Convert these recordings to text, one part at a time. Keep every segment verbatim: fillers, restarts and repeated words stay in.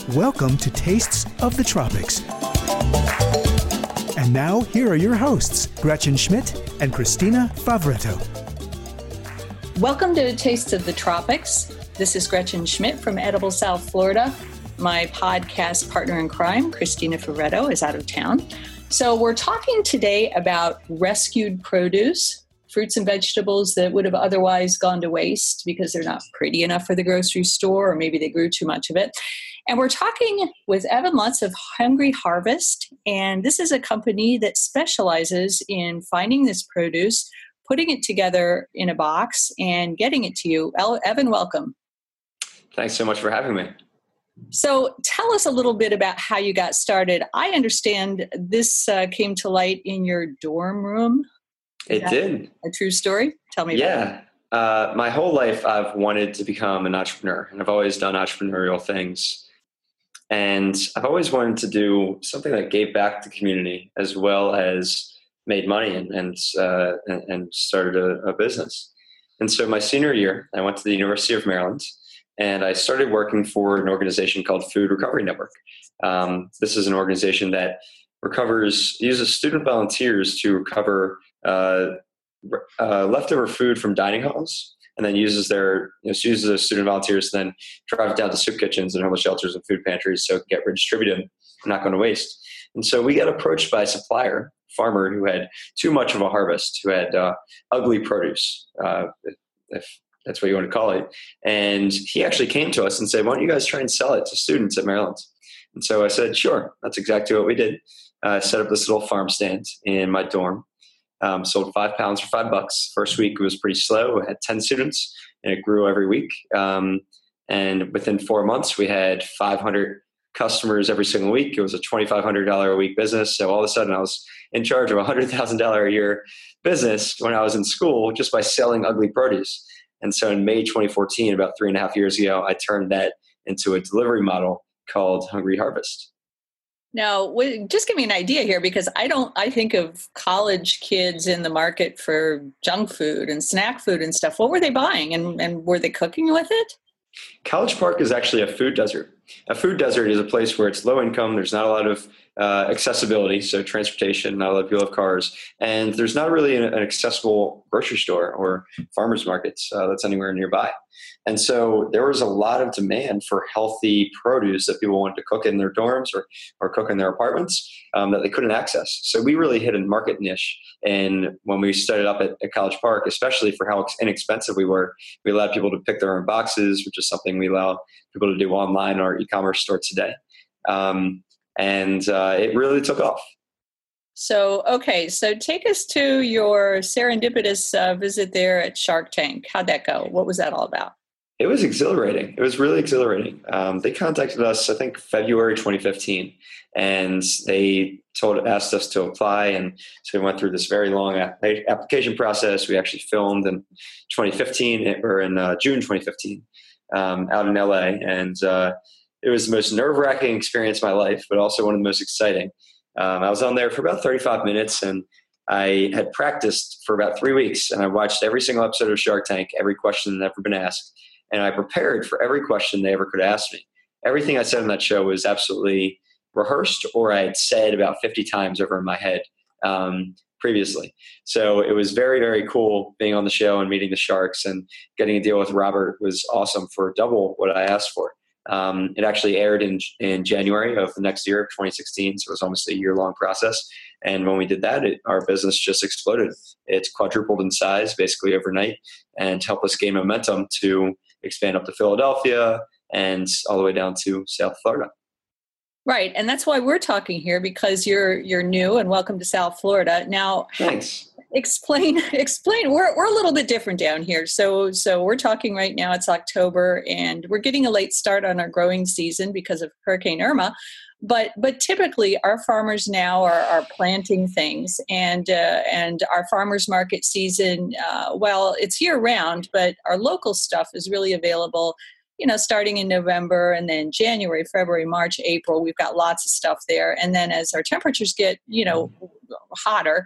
Welcome to Tastes of the Tropics. And now, here are your hosts, Gretchen Schmidt and Christina Favretto. Welcome to Tastes of the Tropics. This is Gretchen Schmidt from Edible South Florida. My podcast partner in crime, Christina Favretto, is out of town. So we're talking today about rescued produce, fruits and vegetables that would have otherwise gone to waste because they're not pretty enough for the grocery store, or maybe they grew too much of it. And we're talking with Evan Lutz of Hungry Harvest. And this is a company that specializes in finding this produce, putting it together in a box, and getting it to you. Evan, welcome. Thanks so much for having me. So tell us a little bit about how you got started. I understand this uh, came to light in your dorm room. Is it did. A true story? Tell me yeah. about it. Uh, my whole life, I've wanted to become an entrepreneur, and I've always done entrepreneurial things. And I've always wanted to do something that gave back to the community as well as made money and and, uh, and started a, a business. And so my senior year, I went to the University of Maryland, and I started working for an organization called Food Recovery Network. Um, this is an organization that recovers, uses student volunteers to recover uh, uh, leftover food from dining halls, and then uses their you know, uses those student volunteers to then drive it down to soup kitchens and homeless shelters and food pantries so it can get redistributed and not going to waste. And so we got approached by a supplier, farmer who had too much of a harvest, who had uh, ugly produce, uh, if that's what you want to call it. And he actually came to us and said, why don't you guys try and sell it to students at Maryland? And so I said, sure, that's exactly what we did. I uh, set up this little farm stand in my dorm. Um, sold five pounds for five bucks. First week it was pretty slow. I had ten students, and it grew every week. Um, and within four months, we had five hundred customers every single week. It was a twenty-five hundred dollars a week business. So all of a sudden, I was in charge of a one hundred thousand dollars a year business when I was in school just by selling ugly produce. And so in May twenty fourteen, about three and a half years ago, I turned that into a delivery model called Hungry Harvest. Now, just give me an idea here, because I don't, I think of college kids in the market for junk food and snack food and stuff. What were they buying, and, and were they cooking with it? College Park is actually a food desert. A food desert is a place where it's low income. There's not a lot of uh, accessibility, so transportation, not a lot of people have cars, and there's not really an, an accessible grocery store or farmers markets uh, that's anywhere nearby. And so there was a lot of demand for healthy produce that people wanted to cook in their dorms or, or cook in their apartments um, that they couldn't access. So we really hit a market niche. And when we started up at, at College Park, especially for how inexpensive we were, we allowed people to pick their own boxes, which is something we allow people to do online in our e-commerce store today. Um, and uh, it really took off. So, okay, so take us to your serendipitous uh, visit there at Shark Tank. How'd that go? What was that all about? It was exhilarating. It was really exhilarating. Um, they contacted us, I think, February twenty fifteen, and they told asked us to apply. And so we went through this very long application process. We actually filmed in twenty fifteen, or in uh, June twenty fifteen, um, out in L A. And uh, it was the most nerve-wracking experience of my life, but also one of the most exciting. Um, I was on there for about thirty-five minutes, and I had practiced for about three weeks, and I watched every single episode of Shark Tank, every question that had ever been asked. And I prepared for every question they ever could ask me. Everything I said on that show was absolutely rehearsed, or I had said about fifty times over in my head um, previously. So it was very, very cool being on the show and meeting the sharks, and getting a deal with Robert was awesome for double what I asked for. Um, it actually aired in in January of the next year of twenty sixteen, so it was almost a year-long process. And when we did that, it, our business just exploded. It's quadrupled in size basically overnight, and helped us gain momentum to expand up to Philadelphia and all the way down to South Florida. Right, and that's why we're talking here, because you're you're new, and welcome to South Florida. Now, thanks. Explain, explain. We're we're a little bit different down here. So so we're talking right now. It's October, and we're getting a late start on our growing season because of Hurricane Irma. But but typically, our farmers now are, are planting things, and uh, and our farmers market season, uh, well, it's year round, but our local stuff is really available, you know, starting in November, and then January, February, March, April. We've got lots of stuff there, and then as our temperatures get, you know, hotter,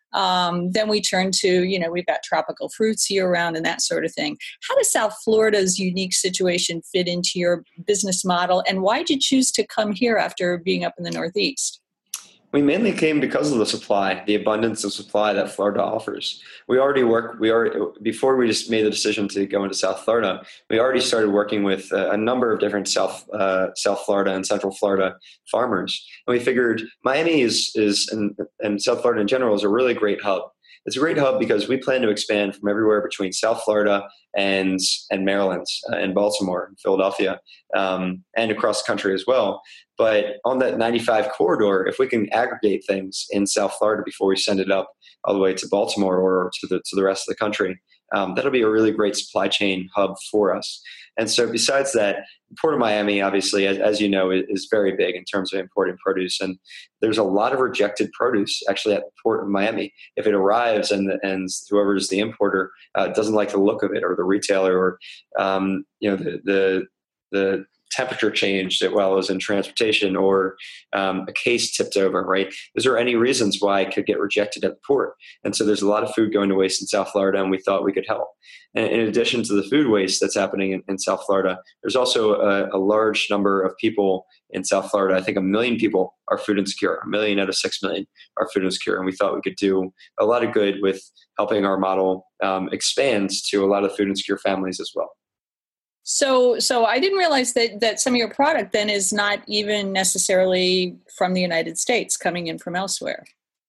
Um, then we turn to, you know, we've got tropical fruits year round and that sort of thing. How does South Florida's unique situation fit into your business model? And why did you choose to come here after being up in the Northeast? We mainly came because of the supply, the abundance of supply that Florida offers. We already work, we already, before we just made the decision to go into South Florida, we already started working with a, a number of different South, uh, South Florida and Central Florida farmers. And we figured Miami is, is and, and South Florida in general is a really great hub. It's a great hub because we plan to expand from everywhere between South Florida and and Maryland uh, and Baltimore and Philadelphia um, and across the country as well. But on that ninety-five corridor, if we can aggregate things in South Florida before we send it up all the way to Baltimore or to the to the rest of the country, um, that'll be a really great supply chain hub for us. And so besides that, Port of Miami, obviously, as, as you know, is very big in terms of importing produce. And there's a lot of rejected produce actually at the Port of Miami. If it arrives and and whoever is the importer uh, doesn't like the look of it, or the retailer, or um, you know the the the temperature changed as well as in transportation, or um, a case tipped over, right? Is there any reasons why it could get rejected at the port? And so there's a lot of food going to waste in South Florida, and we thought we could help. And in addition to the food waste that's happening in, in South Florida, there's also a, a large number of people in South Florida. I think a million people are food insecure. A million out of six million are food insecure. And we thought we could do a lot of good with helping our model um, expand to a lot of food insecure families as well. So, so I didn't realize that, that some of your product then is not even necessarily from the United States, coming in from elsewhere.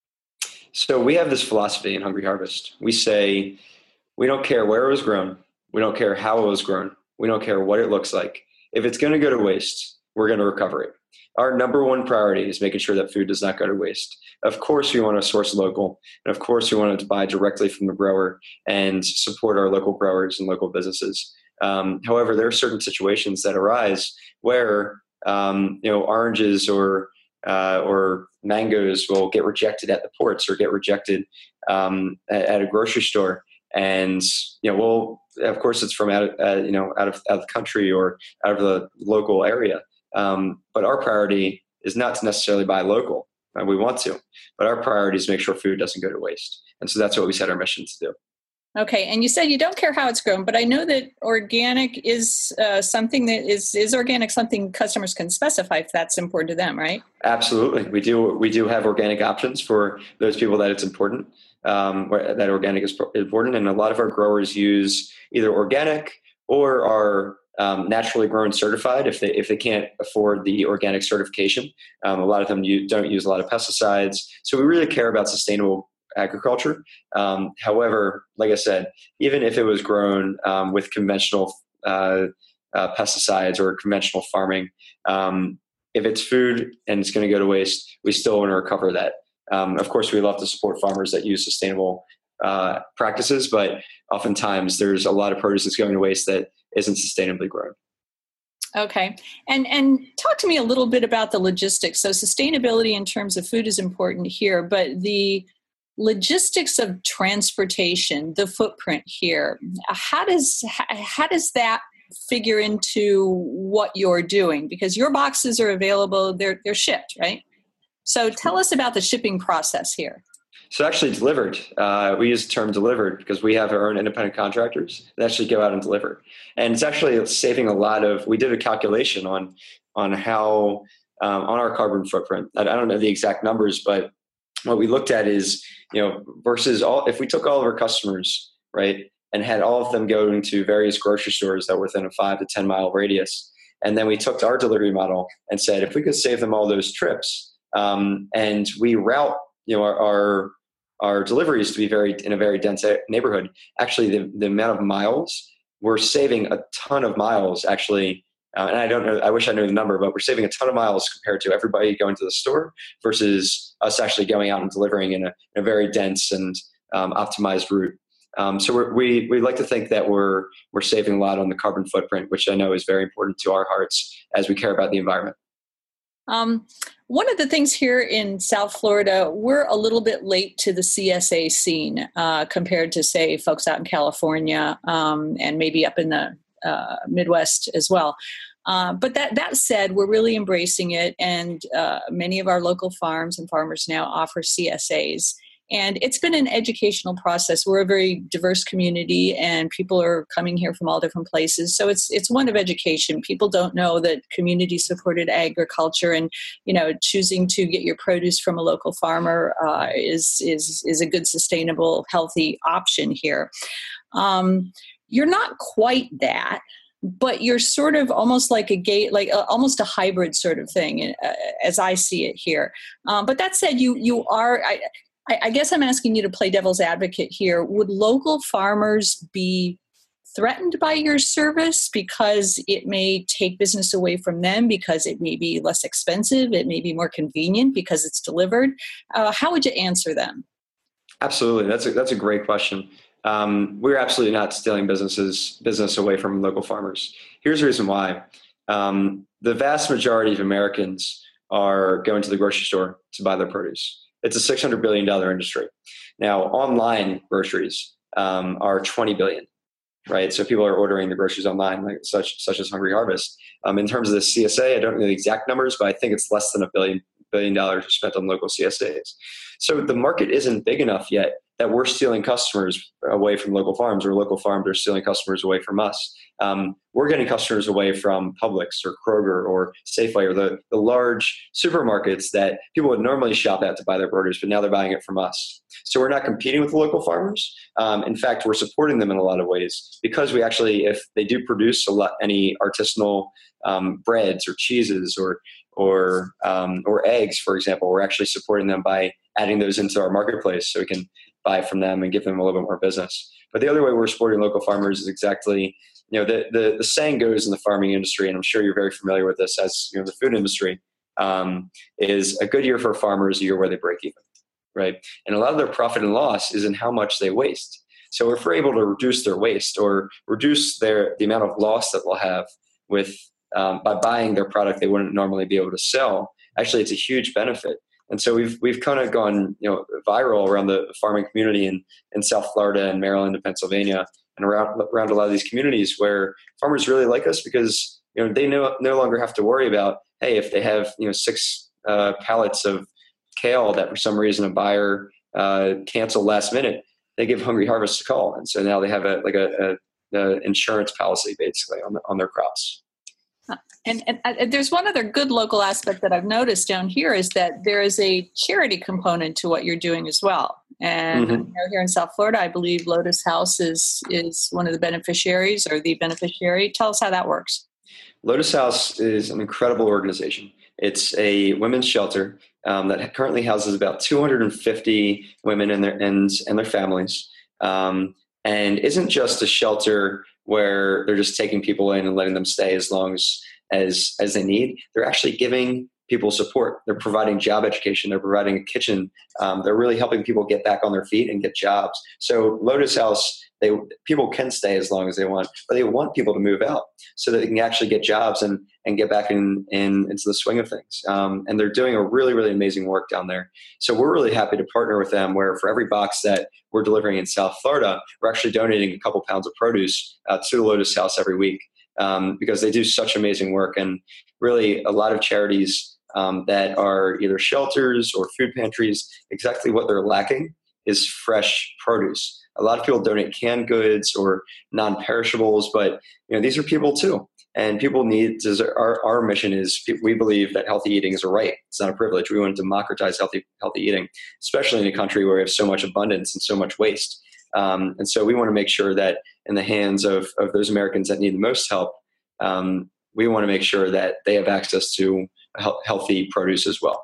So we have this philosophy in Hungry Harvest. We say, we don't care where it was grown. We don't care how it was grown. We don't care what it looks like. If it's going to go to waste, we're going to recover it. Our number one priority is making sure that food does not go to waste. Of course, we want to source local. And of course, we want to buy directly from the grower and support our local growers and local businesses. Um, however, there are certain situations that arise where um, you know oranges or uh, or mangoes will get rejected at the ports or get rejected um, at, at a grocery store, and you know, well, of course, it's from out of, uh, you know out of out of the country or out of the local area. Um, but our priority is not to necessarily buy local. Uh, we want to, but our priority is to make sure food doesn't go to waste, and so that's what we set our mission to do. Okay, and you said you don't care how it's grown, but I know that organic is uh, something that is is organic something customers can specify if that's important to them, right? Absolutely, we do. We do have organic options for those people that it's important. Um, that organic is important, and a lot of our growers use either organic or are um, naturally grown certified if they if they can't afford the organic certification. Um, a lot of them use, don't use a lot of pesticides, so we really care about sustainable agriculture. Um, however, like I said, even if it was grown um, with conventional uh, uh, pesticides or conventional farming, um, if it's food and it's going to go to waste, we still want to recover that. Um, of course, we love to support farmers that use sustainable uh, practices, but oftentimes there's a lot of produce that's going to waste that isn't sustainably grown. Okay. And and talk to me a little bit about the logistics. So sustainability in terms of food is important here, but the logistics of transportation, the footprint here, how does how does that figure into what you're doing? Because your boxes are available, they're they're shipped, right? So tell us about the shipping process here. So actually delivered, uh, we use the term delivered because we have our own independent contractors that actually go out and deliver. And it's actually saving a lot of, we did a calculation on on how, um, on our carbon footprint. I, I don't know the exact numbers, but what we looked at is, you know, versus all, if we took all of our customers, right, and had all of them go into various grocery stores that were within a five to ten mile radius, and then we took our delivery model and said, if we could save them all those trips, um, and we route, you know, our, our our deliveries to be very in a very dense neighborhood, actually the, the amount of miles, we're saving a ton of miles actually. Uh, and I don't know, I wish I knew the number, but we're saving a ton of miles compared to everybody going to the store versus us actually going out and delivering in a, in a very dense and um, optimized route. Um, so we're, we we like to think that we're we're saving a lot on the carbon footprint, which I know is very important to our hearts as we care about the environment. Um, one of the things here in South Florida, we're a little bit late to the C S A scene uh, compared to, say, folks out in California um, and maybe up in the uh, Midwest as well. Uh, but that that said, we're really embracing it, and uh, many of our local farms and farmers now offer C S As. And it's been an educational process. We're a very diverse community, and people are coming here from all different places. So it's it's one of education. People don't know that community-supported agriculture and, you know, choosing to get your produce from a local farmer uh, is is is a good, sustainable, healthy option here. Um, you're not quite that, but you're sort of almost like a gate, like a, almost a hybrid sort of thing, uh, as I see it here. Um, but that said, you you are. I, I guess I'm asking you to play devil's advocate here. Would local farmers be threatened by your service because it may take business away from them, because it may be less expensive, it may be more convenient because it's delivered? Uh, how would you answer them? Absolutely. That's a, that's a great question. Um, we're absolutely not stealing businesses business away from local farmers. Here's the reason why. Um, the vast majority of Americans are going to the grocery store to buy their produce. It's a six hundred billion dollars industry. Now, online groceries um, are twenty billion dollars, right? So people are ordering the groceries online, like such such as Hungry Harvest. Um, in terms of the C S A, I don't know the exact numbers, but I think it's less than a billion billion dollars spent on local C S As. So the market isn't big enough yet that we're stealing customers away from local farms, or local farms are stealing customers away from us. Um, we're getting customers away from Publix or Kroger or Safeway, or the, the large supermarkets that people would normally shop at to buy their produce, but now they're buying it from us. So we're not competing with the local farmers. Um, in fact, we're supporting them in a lot of ways, because we actually, if they do produce a lot, any artisanal um, breads or cheeses or or um, or eggs, for example, we're actually supporting them by adding those into our marketplace so we can buy from them and give them a little bit more business. But the other way we're supporting local farmers is exactly, you know, the, the, the saying goes in the farming industry, and I'm sure you're very familiar with this as, you know, the food industry, um, is a good year for farmers, a year where they break even, right? And a lot of their profit and loss is in how much they waste. So if we're able to reduce their waste, or reduce their the amount of loss that they'll have with um, by buying their product they wouldn't normally be able to sell, actually it's a huge benefit. And so we've we've kind of gone, you know, viral around the farming community in, in South Florida and Maryland and Pennsylvania, and around around a lot of these communities where farmers really like us, because, you know, they no no longer have to worry about, hey, if they have, you know, six uh, pallets of kale that for some reason a buyer uh, canceled last minute, they give Hungry Harvest a call, and so now they have a like a, a, a insurance policy basically on the, on their crops. And, and, and there's one other good local aspect that I've noticed down here, is that there is a charity component to what you're doing as well. And mm-hmm. you know, here in South Florida, I believe Lotus House is is one of the beneficiaries, or the beneficiary. Tell us how that works. Lotus House is an incredible organization. It's a women's shelter um, that currently houses about two hundred fifty women and their and, and their families, um, and isn't just a shelter where they're just taking people in and letting them stay as long as as as they need. They're actually giving people support. They're providing job education. They're providing a kitchen. Um, they're really helping people get back on their feet and get jobs. So Lotus House, they people can stay as long as they want, but they want people to move out so that they can actually get jobs and and get back in, in into the swing of things. Um, and they're doing a really, really amazing work down there. So we're really happy to partner with them, where for every box that we're delivering in South Florida, we're actually donating a couple pounds of produce uh, to the Lotus House every week, um, because they do such amazing work. And really a lot of charities um, that are either shelters or food pantries, exactly what they're lacking is fresh produce. A lot of people donate canned goods or non-perishables, but you know, these are people too. And people need, our, our mission is, we believe that healthy eating is a right. It's not a privilege. We want to democratize healthy healthy eating, especially in a country where we have so much abundance and so much waste. Um, and so we want to make sure that in the hands of, of those Americans that need the most help, um, we want to make sure that they have access to healthy produce as well.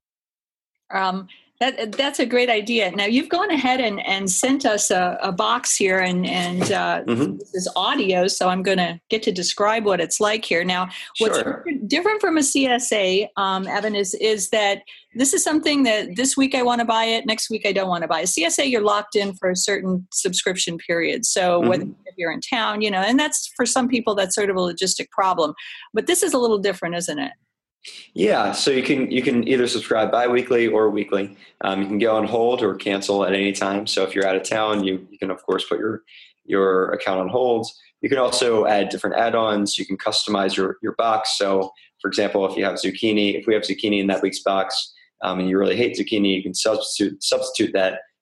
Um, That, that's a great idea. Now, you've gone ahead and, and sent us a, a box here, and, and uh, mm-hmm. this is audio, so I'm going to get to describe what it's like here. Now, what's sure. different from a C S A, um, Evan, is, is that this is something that this week I want to buy it, next week I don't want to buy it. C S A, you're locked in for a certain subscription period. So mm-hmm. whether if you're in town, you know, and that's, for some people, that's sort of a logistic problem. But this is a little different, isn't it? Yeah, so you can you can either subscribe bi-weekly or weekly. Um, you can go on hold or cancel at any time. So if you're out of town, you, you can, of course, put your your account on hold. You can also add different add-ons. You can customize your, your box. So, for example, if you have zucchini, if we have zucchini in that week's box um, and you really hate zucchini, you can substitute substitute that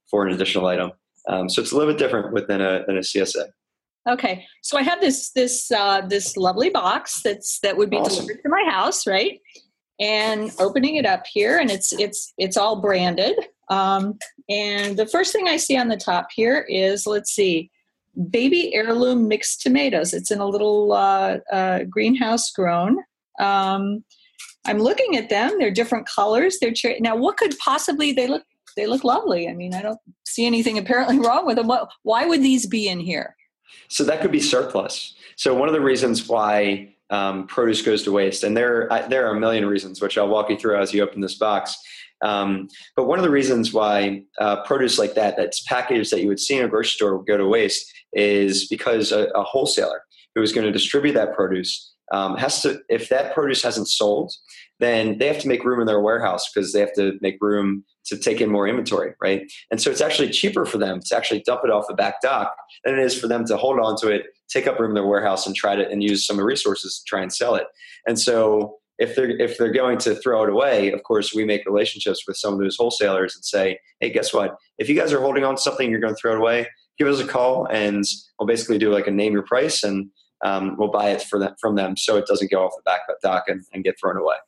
for an additional item. Um, so it's a little bit different within a, than a C S A. Okay, so I have this this uh, this lovely box that's that would be Awesome. delivered to my house, right? And opening it up here, and it's it's it's all branded. Um, and the first thing I see on the top here is, let's see, baby heirloom mixed tomatoes. It's in a little uh, uh, greenhouse grown. Um, I'm looking at them. They're different colors. They're cher- now. What could possibly they look? They look lovely. I mean, I don't see anything apparently wrong with them. What, why would these be in here? So that could be surplus. So one of the reasons why um, produce goes to waste, and there I, there are a million reasons, which I'll walk you through as you open this box. Um, but one of the reasons why uh, produce like that, that's packaged that you would see in a grocery store would go to waste, is because a, a wholesaler who is going to distribute that produce um, has to, if that produce hasn't sold, then they have to make room in their warehouse because they have to make room to take in more inventory, right? And so it's actually cheaper for them to actually dump it off the back dock than it is for them to hold on to it, take up room in their warehouse, and try to and use some of the resources to try and sell it. And so if they're if they're going to throw it away, of course, we make relationships with some of those wholesalers and say, hey, guess what? If you guys are holding on to something, you're going to throw it away, give us a call, and we'll basically do like a name your price, and um, we'll buy it for them, from them so it doesn't go off the back dock and, and get thrown away.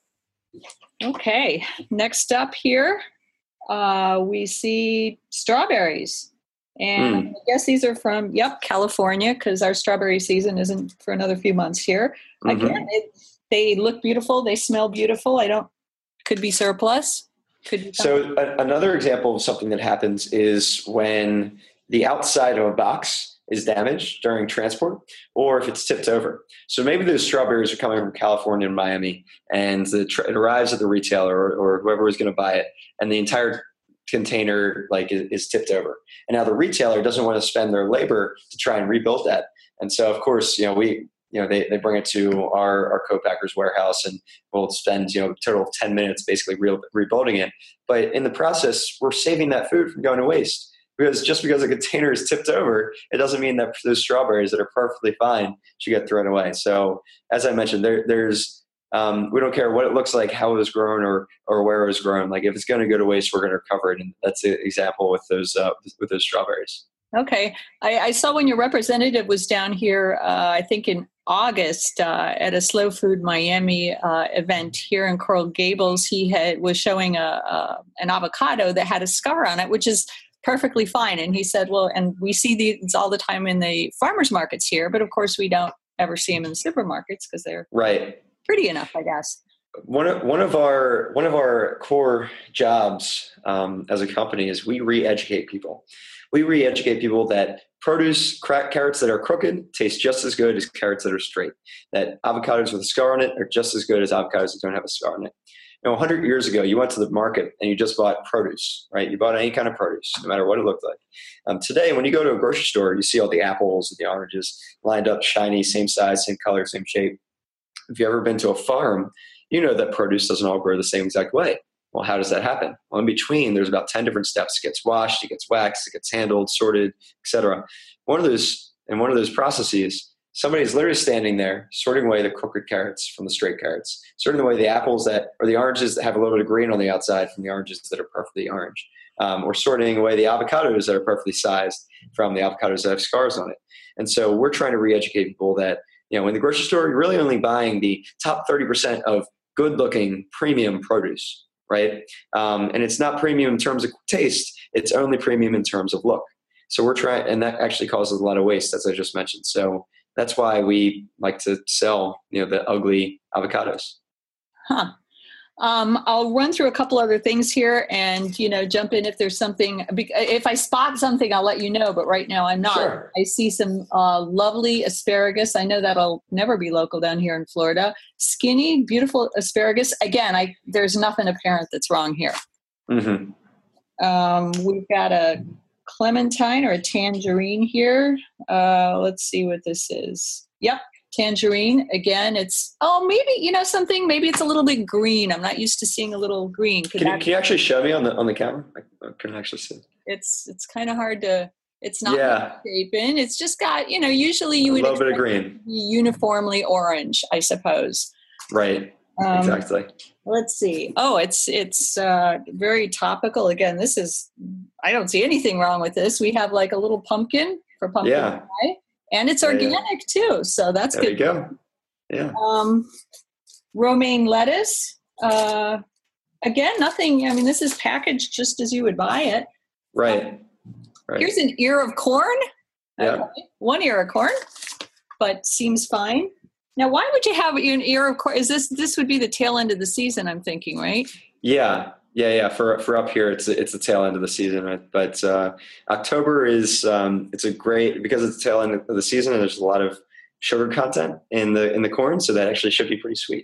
Okay, next up here, uh, we see strawberries. And mm. I guess these are from, yep, California, because our strawberry season isn't for another few months here. Mm-hmm. Again, it, they look beautiful. They smell beautiful. I don't, could be surplus. Could be so a, another example of something that happens is when the outside of a box is damaged during transport, or if it's tipped over. So maybe those strawberries are coming from California and Miami, and the tr- it arrives at the retailer or, or whoever is going to buy it, and the entire container like is, is tipped over. And now the retailer doesn't want to spend their labor to try and rebuild that. And so, of course, you know, we, you know, they, they bring it to our, our co-packer's warehouse, and we'll spend, you know, a total of ten minutes basically re- rebuilding it. But in the process, we're saving that food from going to waste. Because just because a container is tipped over, it doesn't mean that those strawberries that are perfectly fine should get thrown away. So as I mentioned, there, there's um, we don't care what it looks like, how it was grown, or or where it was grown. Like if it's going to go to waste, we're going to recover it. And that's the example with those uh, with those strawberries. Okay, I, I saw when your representative was down here, uh, I think in August uh, at a Slow Food Miami uh, event here in Coral Gables. He had was showing a, a an avocado that had a scar on it, which is perfectly fine. And he said, well, and we see these all the time in the farmers markets here, but of course we don't ever see them in the supermarkets because they're right. pretty enough, I guess. One of, one of our one of our core jobs um, as a company is we re-educate people. We re-educate people that produce crack carrots that are crooked taste just as good as carrots that are straight. That avocados with a scar on it are just as good as avocados that don't have a scar on it. You know, one hundred years ago, you went to the market and you just bought produce, right? You bought any kind of produce, no matter what it looked like. Um, today, when you go to a grocery store, you see all the apples and the oranges lined up, shiny, same size, same color, same shape. If you've ever been to a farm, you know that produce doesn't all grow the same exact way. Well, how does that happen? Well, in between, there's about ten different steps. It gets washed, it gets waxed, it gets handled, sorted, et cetera. One of those, in one of those processes, somebody is literally standing there sorting away the crooked carrots from the straight carrots, sorting away the apples that, or the oranges that have a little bit of green on the outside from the oranges that are perfectly orange, um, or sorting away the avocados that are perfectly sized from the avocados that have scars on it. And so we're trying to re-educate people that, you know, in the grocery store, you're really only buying the top thirty percent of good-looking premium produce, right? Um, and it's not premium in terms of taste; it's only premium in terms of look. So we're trying, and that actually causes a lot of waste, as I just mentioned. So that's why we like to sell, you know, the ugly avocados. Huh. Um, I'll run through a couple other things here and, you know, jump in if there's something. If I spot something, I'll let you know. But right now I'm not. Sure. I see some uh, lovely asparagus. I know that'll never be local down here in Florida. Skinny, beautiful asparagus. Again, I there's nothing apparent that's wrong here. Mm-hmm. Um, we've got a clementine or a tangerine here. Uh, let's see what this is. Yep. Tangerine. Again, it's, oh, maybe, you know, something, maybe it's a little bit green. I'm not used to seeing a little green. Can you, can you actually show me on the on the camera? I can actually see. It's it's kind of hard to, it's not yeah. shapen. It's just got, you know, usually you would a little bit of green. Uniformly orange, I suppose. Right. Um, exactly. Let's see. Oh, it's it's uh, very topical. Again, this is, I don't see anything wrong with this. We have like a little pumpkin for pumpkin yeah. pie, and it's yeah, organic yeah. too. So that's there good. There you go. Yeah. Um, romaine lettuce. Uh, again, nothing. I mean, this is packaged just as you would buy it. Right. Um, right. Here's an ear of corn. Yeah. Okay. One ear of corn, but seems fine. Now, why would you have an ear of corn? Is this this would be the tail end of the season? I'm thinking, right? Yeah, yeah, yeah. For for up here, it's it's the tail end of the season. But uh, October is um, it's a great because it's the tail end of the season, and there's a lot of sugar content in the in the corn, so that actually should be pretty sweet.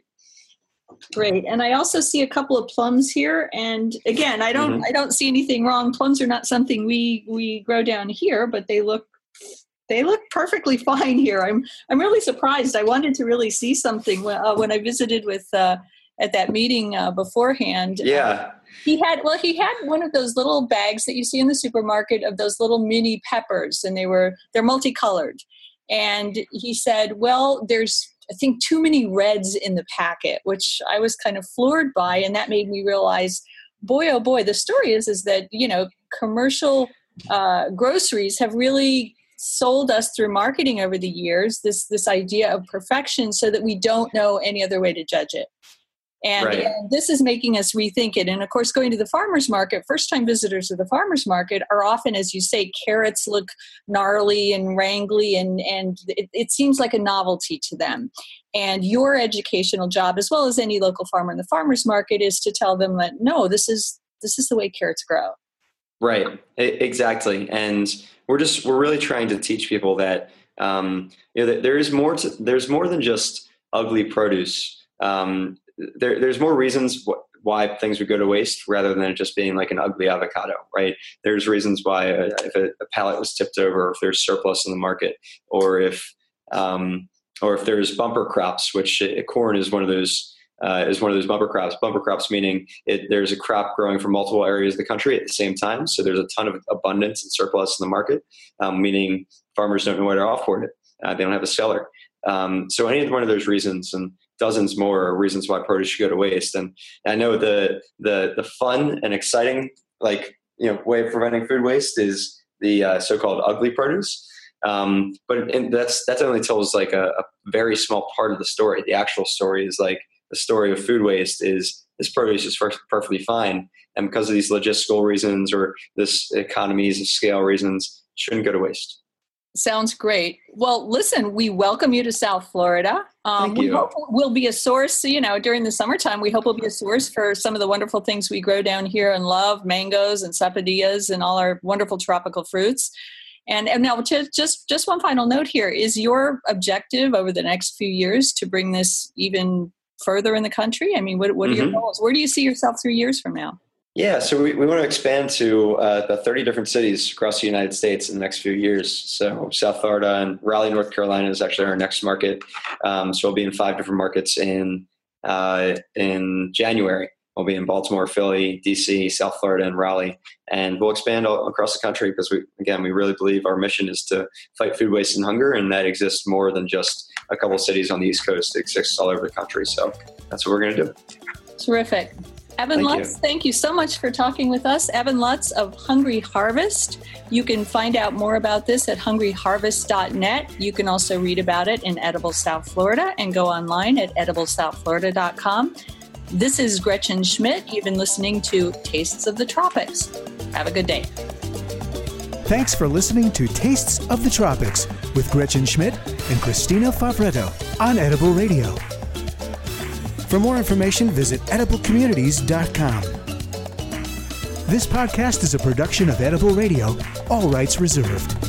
Great, and I also see a couple of plums here. And again, I don't mm-hmm. I don't see anything wrong. Plums are not something we we grow down here, but they look. They look perfectly fine here. I'm I'm really surprised. I wanted to really see something when, uh, when I visited with uh, at that meeting uh, beforehand. Yeah, uh, he had well he had one of those little bags that you see in the supermarket of those little mini peppers, and they were they're multicolored. And he said, "Well, there's I think too many reds in the packet," which I was kind of floored by, and that made me realize, boy, oh boy, the story is is that you know commercial uh, groceries have really sold us through marketing over the years this this idea of perfection so that we don't know any other way to judge it. And, right. and this is making us rethink it. And of course, going to the farmer's market, first time visitors to the farmer's market are often, as you say, carrots look gnarly and wrangly, and, and it, it seems like a novelty to them. And your educational job, as well as any local farmer in the farmer's market, is to tell them that, no, this is this is the way carrots grow. Right, exactly. And we're just, we're really trying to teach people that, um, you know, that there is more to, there's more than just ugly produce. Um, there, there's more reasons wh- why things would go to waste rather than it just being like an ugly avocado, right? There's reasons why uh, if a, a pallet was tipped over, if there's surplus in the market, or if, um, or if there's bumper crops, which uh, corn is one of those, Uh, is one of those bumper crops. Bumper crops meaning it, there's a crop growing from multiple areas of the country at the same time. So there's a ton of abundance and surplus in the market, um, meaning farmers don't know where to afford it. Uh, they don't have a seller. Um, so any one of those reasons and dozens more are reasons why produce should go to waste. And I know the the the fun and exciting like you know way of preventing food waste is the uh, so-called ugly produce. Um, but and that's that only tells like a, a very small part of the story. The actual story is like the story of food waste is this produce is first perfectly fine. And because of these logistical reasons or this economies of scale reasons, shouldn't go to waste. Sounds great. Well, listen, we welcome you to South Florida. Um, Thank we you. hope we'll be a source, you know, during the summertime, we hope we'll be a source for some of the wonderful things we grow down here and love, mangoes and sapodillas and all our wonderful tropical fruits. And, and now just, just, just one final note here. Is your objective over the next few years to bring this even further in the country? I mean, what, what are mm-hmm. your goals? Where do you see yourself three years from now? Yeah, so we, we want to expand to uh, the thirty different cities across the United States in the next few years. So South Florida and Raleigh, North Carolina is actually our next market. Um, so we'll be in five different markets in uh, in January. We'll be in Baltimore, Philly, D C, South Florida, and Raleigh. And we'll expand all across the country because, we, again, we really believe our mission is to fight food waste and hunger, and that exists more than just a couple of cities on the East Coast. It exists all over the country. So that's what we're going to do. Terrific. Evan thank Lutz, you. thank you so much for talking with us. Evan Lutz of Hungry Harvest. You can find out more about this at hungry harvest dot net. You can also read about it in Edible South Florida and go online at edible south florida dot com. This is Gretchen Schmidt. You've been listening to Tastes of the Tropics. Have a good day. Thanks for listening to Tastes of the Tropics with Gretchen Schmidt and Christina Favretto on Edible Radio. For more information, visit edible communities dot com. This podcast is a production of Edible Radio, all rights reserved.